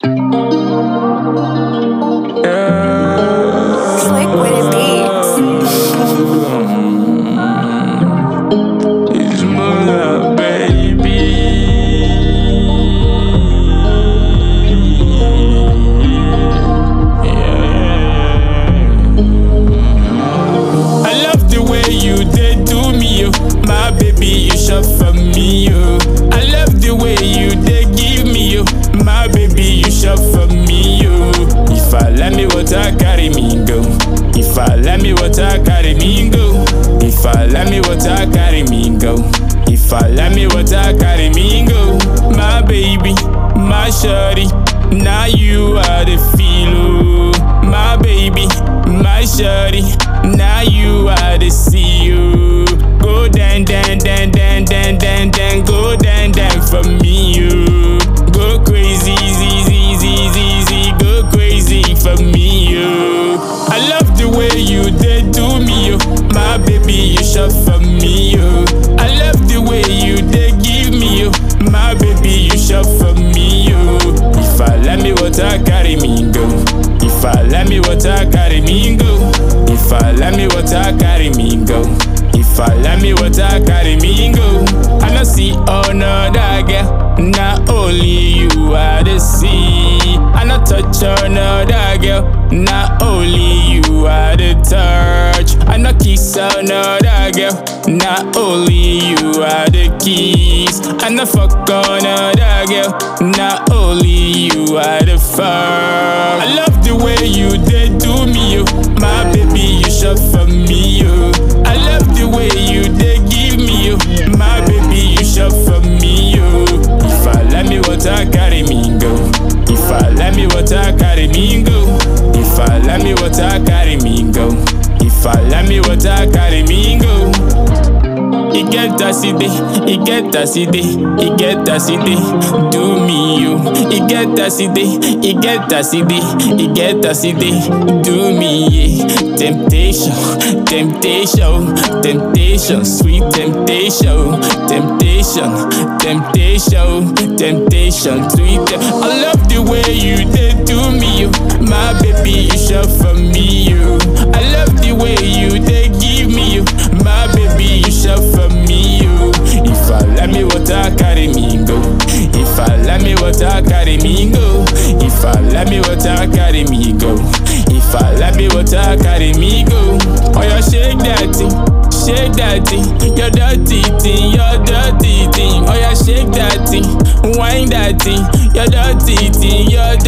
Slick with it beats. It's Mula, baby. I love the way you did do me, oh. My baby, you shot for me, oh. I love the way you did give me, oh. My baby, you shot for me, oh. If I let me water, carry me go. If I let me water, carry me go. If I let me water, carry me go. If I let me water, carry me go. My baby, my shawty, now you are the feel, oh. My baby, my shawty, now you are the CEO. Go dan dan dan dan dan dan dan, go dan dan for me, you. Go crazy, z, go crazy for me, you. I love the way you did do me, you. My baby, you shot for me, you. I love the way you did give me, you. My baby, you shot for me, you. If I let me water, carry me go. If I let me water, carry me go. If I let me water, carry me go. If I let me water, carry me go. I don't see another girl, not only you are the sea. I don't touch another girl, not only you are the touch. I don't kiss another girl, not only you are the kiss. I don't fuck another girl, not only you are the fuck. I love the way you did do me, you. My baby, you shot for me, you. I love the way you did give me, you. My baby, you shot for me, you. If I let me water, carry me go. If I let me water, carry me go. If I let me water, carry me go. If I let me water, carry me go. He get a city, he get a city, he get a city, do me you. He get a city, he get a city, he get a city, do me yeah. Temptation, temptation, temptation, sweet temptation, temptation, temptation, temptation, sweet. I love the way you did do me, you. My baby, you shot for me, you. I love the way you did give me, you. My baby, you shot for me, you. If I let me water, carry me go. If I let me water, carry me go. If I let me water, carry me go. If I let me water, carry me go. Oh, you shake that thing, shake that thing. Your dirty thing, your dirty thing. Oh, you shake that thing, wind that thing. Your dirty thing, your